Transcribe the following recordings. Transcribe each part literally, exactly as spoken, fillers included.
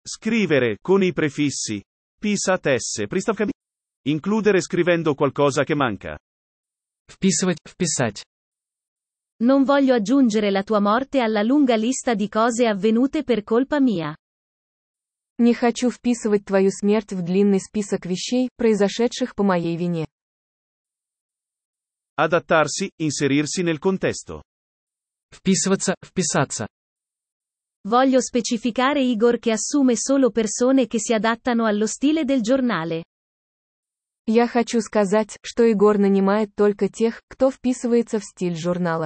Scrivere, con i prefissi. Писать с приставками. Includere scrivendo qualcosa che manca. Вписывать, вписать. Non voglio aggiungere la tua morte alla lunga lista di cose avvenute per colpa mia. Не хочу вписывать твою смерть в длинный список вещей, произошедших по моей вине. Adattarsi, inserirsi nel contesto. Вписываться, вписаться. Voglio specificare Igor che assume solo persone che si adattano allo stile del giornale. Я хочу сказать, что Егор нанимает только тех, кто вписывается в стиль журнала.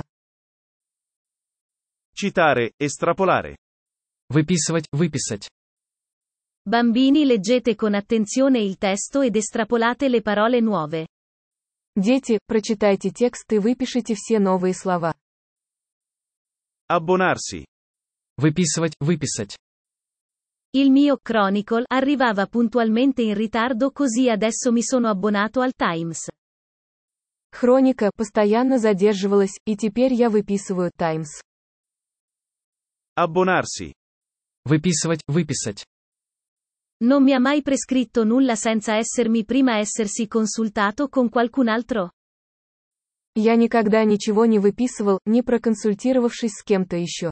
Citare, estrapolare. Выписывать, выписать. Bambini, leggete con attenzione il testo ed estrapolate le parole nuove. Дети, прочитайте текст и выпишите все новые слова. Abbonarsi. Выписывать, выписать. Il mio Chronicle arrivava puntualmente in ritardo, così adesso mi sono abbonato al Times. Хроника постоянно задерживалась, и теперь я выписываю Times. Abbonarsi. Выписывать, выписать. Non mi ha mai prescritto nulla senza essermi prima essersi consultato con qualcun altro? Я никогда ничего не выписывал, не проконсультировавшись с кем-то еще.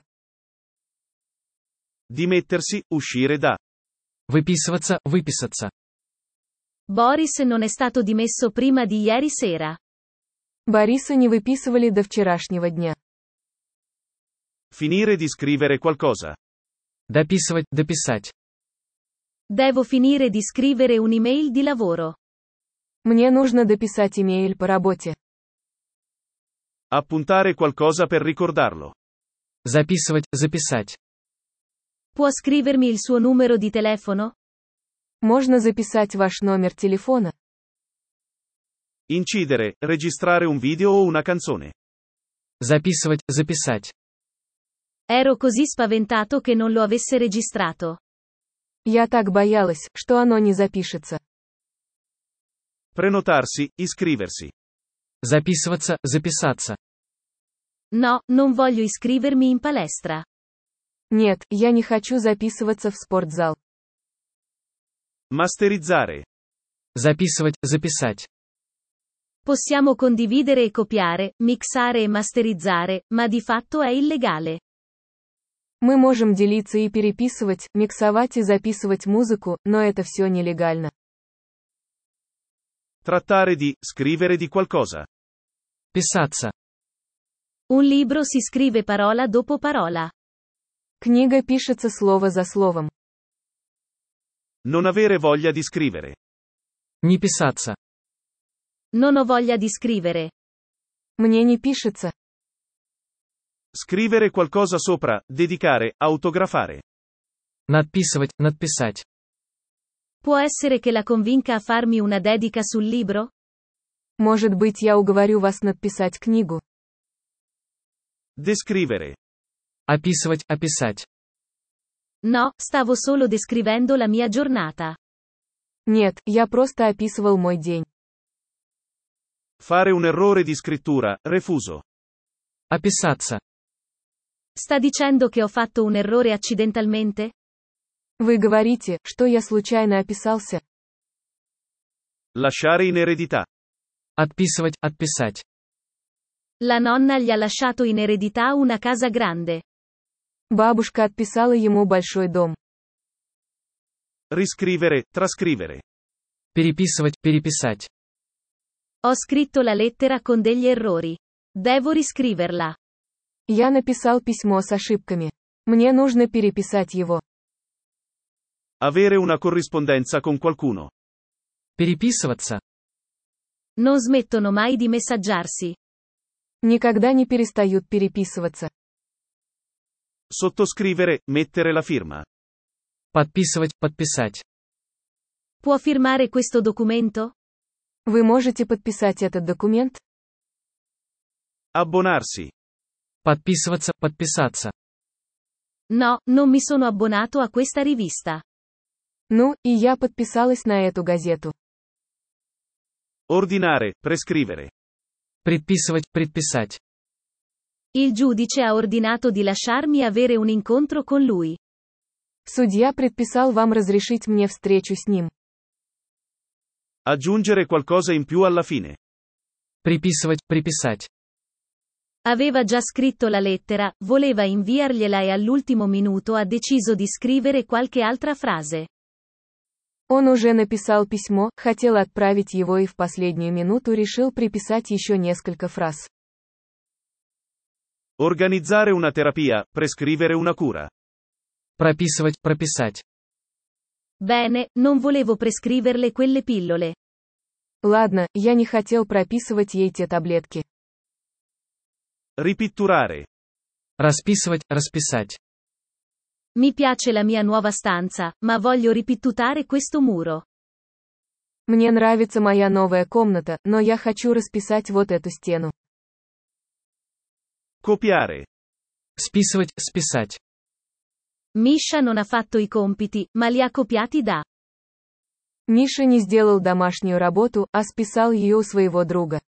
Dimettersi, uscire da. Выписываться, выписаться. Boris non è stato dimesso prima di ieri sera. Бориса не выписывали до вчерашнего дня. Finire di scrivere qualcosa. Дописывать, дописать. Devo finire di scrivere un'email di lavoro. Мне нужно дописать имейл по работе. Appuntare qualcosa per ricordarlo. Записывать, записать. Può scrivermi il suo numero di telefono? Можно записать ваш номер телефона. Incidere, registrare un video o una canzone. Записывать, записать. Ero così spaventato che non lo avesse registrato. Я так боялась, что оно не запишется. Prenotarsi, iscriversi. Записываться, записаться. No, non voglio iscrivermi in palestra. Нет, я не хочу записываться в спортзал. Masterizzare. Записывать, записать. Possiamo condividere e copiare, mixare e masterizzare, ma di fatto è illegale. Мы можем делиться и переписывать, миксовать и записывать музыку, но это все нелегально. Trattare di, scrivere di qualcosa. Писаться. Un libro si scrive parola dopo parola. Книга пишется слово за словом. Non avere voglia di scrivere. Не писаться. Non ho voglia di scrivere. Мне не пишется. Scrivere qualcosa sopra, dedicare, autografare. Надписывать, надписать. Può essere che la convinca a farmi una dedica sul libro? Может быть, я уговорю вас написать книгу. Descrivere. Описывать, описать. No, stavo solo descrivendo la mia giornata. Нет, я просто описывал мой день. Fare un errore di scrittura, refuso. Описаться. Sta dicendo che ho fatto un errore accidentalmente? Вы говорите, что я случайно описался? Lasciare in eredità. Отписывать, отписать. La nonna gli ha lasciato in eredità una casa grande. Бабушка отписала ему большой дом. Riscrivere, trascrivere. Переписывать, переписать. Ho scritto la lettera con degli errori. Devo riscriverla. Я написал письмо с ошибками. Мне нужно переписать его. Avere una corrispondenza con qualcuno. Переписываться. Non smettono mai di messaggiarsi. Никогда не перестают переписываться. Sottoscrivere, mettere la firma. Подписывать, подписать. Può firmare questo documento? Вы можете подписать этот документ? Abbonarsi. Подписываться, подписаться. No, non mi sono abbonato a questa rivista. Ну, и я подписалась на эту газету. Ordinare, prescrivere. Предписывать, предписать. Il giudice ha ordinato di lasciarmi avere un incontro con lui. Судья предписал вам разрешить мне встречу с ним. Aggiungere qualcosa in più alla fine. Приписывать, приписать. Aveva già scritto la lettera, voleva inviargliela e all'ultimo minuto ha deciso di scrivere qualche altra frase. Он уже написал письмо, хотел отправить его и в последнюю минуту решил приписать еще несколько фраз. Organizzare una terapia, prescrivere una cura. Прописывать, прописать. Bene, non volevo prescriverle quelle pillole. Ладно, я не хотел прописывать ей те таблетки. Ripitturare. Расписывать, расписать. Mi piace la mia nuova stanza, ma voglio ripittutare questo muro. Мне нравится моя новая комната, но я хочу расписать вот эту стену. Copiare. Списывать, списать. Misha non ha fatto i compiti, ma li ha copiati da. Миша не сделал домашнюю работу, а списал ее у своего друга.